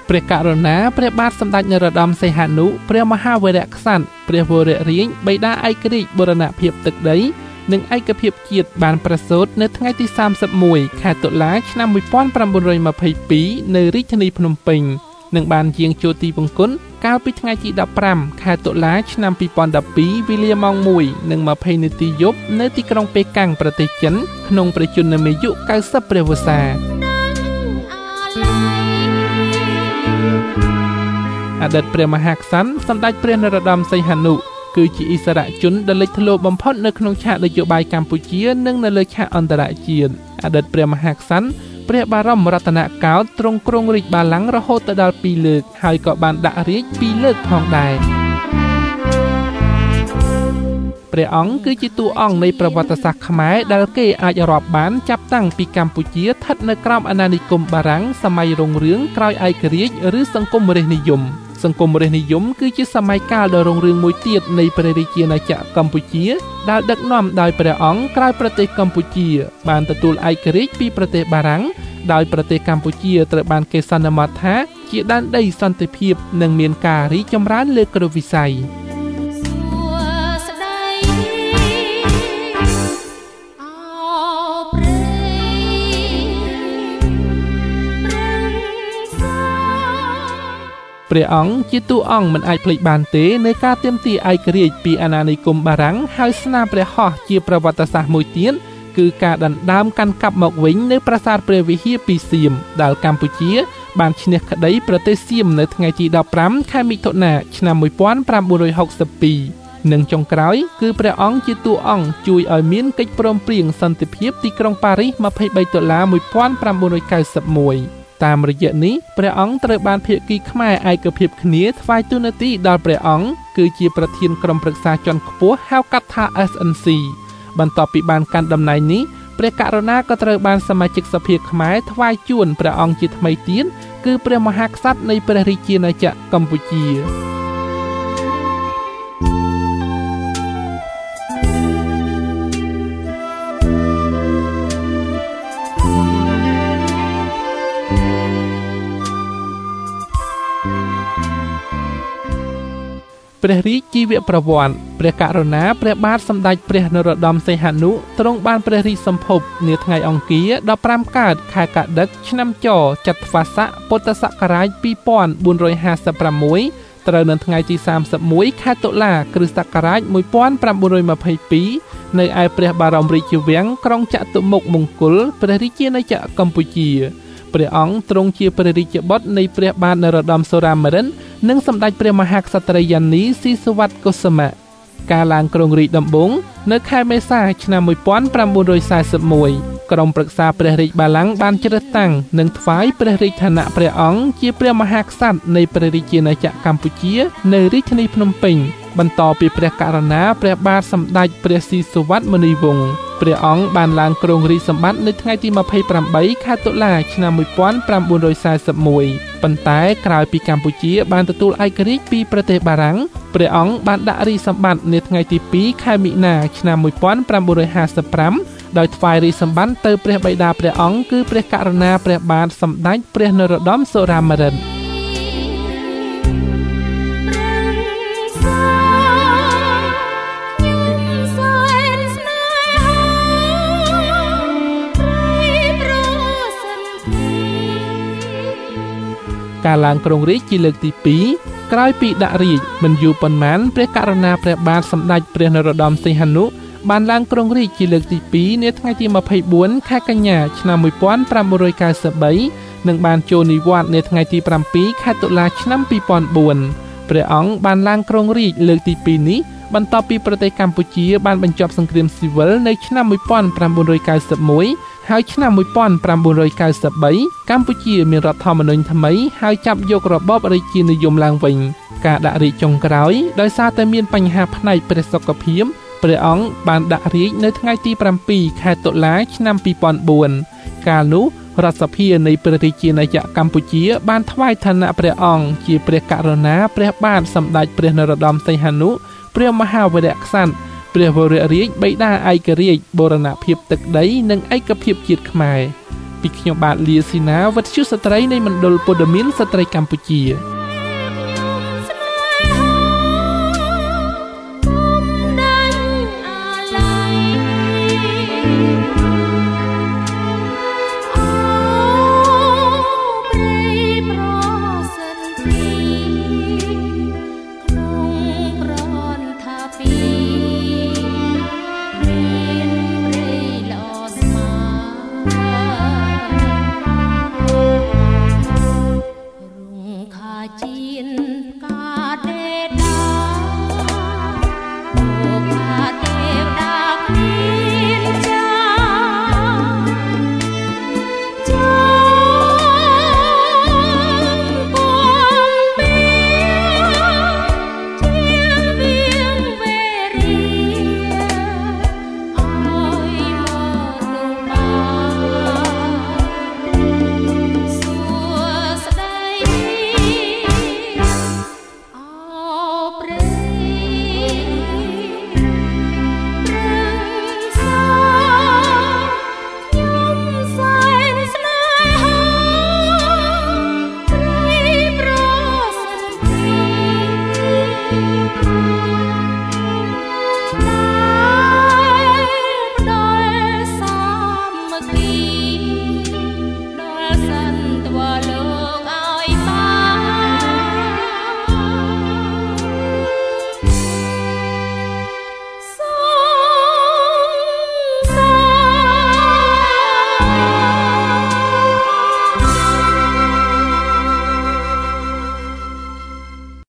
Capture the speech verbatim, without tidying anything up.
ព្រះករុណាព្រះបាទសម្ដេចនរោត្តមសីហនុព្រះមហាវីរក្សត្រព្រះវររាជបិតាឯករាជ្យបូរណភាពទឹកដីនិងឯកភាពជាតិបានប្រសូតនៅថ្ងៃទីសាមសិបមួយខែតុលាឆ្នាំmột nghìn chín trăm hai mươi haiនៅរាជធានីភ្នំពេញនិងបានយាងចូលទីបង្គន់កាលពីថ្ងៃទីដប់ប្រាំខែតុលាឆ្នាំពីរពាន់ដប់ពីរវេលាម៉ោងមួយនិងម្ភៃនាទីយប់នៅទីក្រុងប៉េកាំងប្រទេសចិនក្នុងប្រជញ្ញមាយុកៅសិបព្រះវស្សាអតីតព្រះមហាក្សត្រសម្ដេចព្រះនរោត្តមសីហនុគឺជាអិសរាជជនដែលលេចធ្លោបំផុតនៅក្នុងឆាកនយោបាយកម្ពុជានិងនៅលើឆាកអន្តរជាតិអតីតព្រះមហាក្សត្រព្រះបរមរតនកោដ្ឋទ្រង់គ្រងរាជ្យបល្ល័ង្ករហូតដល់ពីរលើកហើយក៏បានដាក់រាជពីរលើកផងដែរព្រះអង្គគឺជាតួអង្គនៃប្រវត្តិសាស្ត្រខ្មែរដែលគេអាចរាប់បានចាប់តាំងពីកម្ពុជាស្ថិតនៅក្រោមអាណានិគមបារាំងសម័យរុងរឿងក្រោយឯករាជ្យឬសង្គមរាស្ត្រនិយមសង្គមរាស្ត្រនិយមគឺជាសម័យកាលដ៏រុងរឿងមួយទៀតនៃព្រះរាជាណាចក្រកម្ពុជាដែលដឹកនាំដោយព្រះអង្គក្រោយប្រទេសកម្ពុជាបានទទួលឯករាជ្យពីប្រទេសបារាំងដោយប្រទេសកម្ពុជាត្រូវបានគេសន្មតថាជាដែនដីសន្តិភាពនិងមានការរីកចម្រើនលើគ្រប់វិស័យព្រះអង្គជាតួអង្គមិនអាចភ្លេចបានទេនៃការទាមទារឯករាជ្យពីអាណានិគមបារាំងហើយស្នាព្រះហស្ថជាប្រវត្តិសាស្ត្រមួយទៀតគឺការដណ្ដើមកាន់កាប់មកវិញនៅប្រាសាទព្រះវិហារពីសៀមដែលកម្ពុជាបានឈ្នះក្តីប្រទេសសៀមនៅថ្ងៃទីដប់ប្រាំខែមិថុនាឆ្នាំmột nghìn chín trăm sáu mươi haiនិងចុងក្រោយគឺព្រះអង្គជាតួអង្គជួយឲ្យមានកិច្ចព្រមព្រៀងសន្តិភាពទីក្រុងប៉ារីសម្ភៃបីតុលាmột nghìn chín trăm chín mươi mốtតាមរយៈនេះព្រះអង្គត្រូវបានភាគីខ្មែរឯកភាពគ្នាថ្វាយតួនាទីដល់ព្រះអង្គគឺជាប្រធានក្រុមប្រឹក្សាជាន់ខ្ពស់ហៅកាត់ថា S N C បន្ទាប់ពីបានកាន់តំណែងនេះព្រះករុណាក៏ត្រូវបានសមាជិកសភាខ្មែរថ្វាយជូនព្រះអង្គជាថ្មីទៀតគឺព្រះមហាក្សត្រនៃព្រះរាជាណាចក្រកម្ពុជាព្រះរាជជីវប្រវត្តិព្រះករុណាព្រះបាទសម្ដេចព្រះនរោត្តមសីហនុទ្រង់បានព្រះរាជសម្ភពនាថ្ងៃអង្គារដប់ប្រាំកើតខែកដឹកឆ្នាំចចត្វាស័កពុទ្ធសករាជពីរពាន់បួនរយហាសិបប្រាំមួយត្រូវនៅថ្ងៃទីសាមសិបមួយខែតុលាគ្រិស្តសករាជmột nghìn chín trăm hai mươi haiនៅឯព្រះបរមរាជវាំងក្រុងចតុមុខមង្គលព្រះរាជាណាចក្រកម្ពុជាព្រះអង្គទ្រង់ជាព្រះរាជបុត្រនៃព្រះបាទនរោត្តមសុរាម្រិន្ទនិងសម្ដេចព្រះមហាក្សត្រីយ៉ានីស៊ីសុវត្ថិកុសុមៈការឡើងគ្រងរាជ្យដំបូងនៅខែមេសាឆ្នាំmột nghìn chín trăm bốn mươi mốtក្រុមប្រឹក្សាព្រះរាជបល្ល័ង្កបានជ្រើសតាំងនិងថ្វាយព្រះរាជឋានៈព្រះអង្គជាព្រះមហាក្សត្រនៃព្រះរាជាណាចក្រកម្ពុជានៅរាជធានីភ្នំពេញបន្តពីព្រះករុណាព្រះបាទសម្ដេចព្រះស៊ីសុវត្ថិមុនីវង្សព្រះអង្គបានឡើងគ្រងរាជ្យសម្បត្តិនៅថ្ងៃទីម្ភៃប្រាំបីខែតុលាឆ្នាំmột nghìn chín trăm bốn mươi mốtប៉ុន្តែក្រោយពីកម្ពុជាបានទទួលឯករាជ្យពីប្រទេសបារាំងព្រះអង្គបានដាក់រាជ្យសម្បត្តិនៅថ្ងៃទីពីរខែមិនិនាឆ្នាំmột nghìn chín trămห้าสิบห้าដោយថ្វាយរាជសម្បត្តិទៅព្រះបិតាព្រះអង្គគឺព្រះករុណាព្រះបាទសម្ដេចព្រះនរោត្តមសុរាម្រិន្ទការឡើងគ្រងរាជ្យជាលើកទីពីរក្រោយពីដាក់រាជ្យមិនយូរប៉ុន្មានព្រះករុណាព្រះបាទសម្ដេចព្រះនរោត្តមសីហនុបានឡើងគ្រងរាជ្យជាលើកទីពីរនាថ្ងៃទីម្ភៃបួនខែកញ្ញាឆ្នាំmột nghìn chín trăm chín mươi baនិងបានចូលនិវត្តន៍នាថ្ងៃទីប្រាំពីរខែតុលាឆ្នាំពីរពាន់បួនព្រះអង្គបានឡើងគ្រងរាជ្យលើកទីពីរនេះបន្ទាប់ពីប្រទេសកម្ពុជាបានបញ្ចប់សង្គ្រាមស៊ីវិលនៅឆ្នាំmột nghìn chín trăm chín mươi mốtហើយឆ្នាំmột nghìn chín trăm chín mươi baកម្ពុជាមានរដ្ឋធម្មនុញ្ញថ្មីហើយចាប់យករបបរាជានិយមឡើងវិញការដាក់រាជ្យចុងក្រោយដោយសារតែមានបញ្ហាផ្នែកព្រះសុខភាពព្រះអង្គបានដាក់រាជ្យនៅថ្ងៃទីប្រាំពីរខែតុលាឆ្នាំពីរពាន់បួនកាលនោះរដ្ឋសភានៃព្រះរាជាណាចក្រកម្ពុជាបានថ្វាយឋានៈព្រះអង្គជាព្រះករុណាព្រះបាទសម្ដេចព្រះនរោត្តមសីហនុព្រះមហាវីរក្សត្រព្រះវររាជបិតាឯករាជ្យបូរណភាពទឹកដីនិងឯកភាពជាតិខ្មែរពីខ្ញុំបាទលាស៊ីណាវិទ្យុស្ត្រីនៃមណ្ឌលព័ត៌មានស្ត្រីកម្ពុជា Hãy subscribe cho kênh Ghiền Mì Gõ để không bỏ lỡ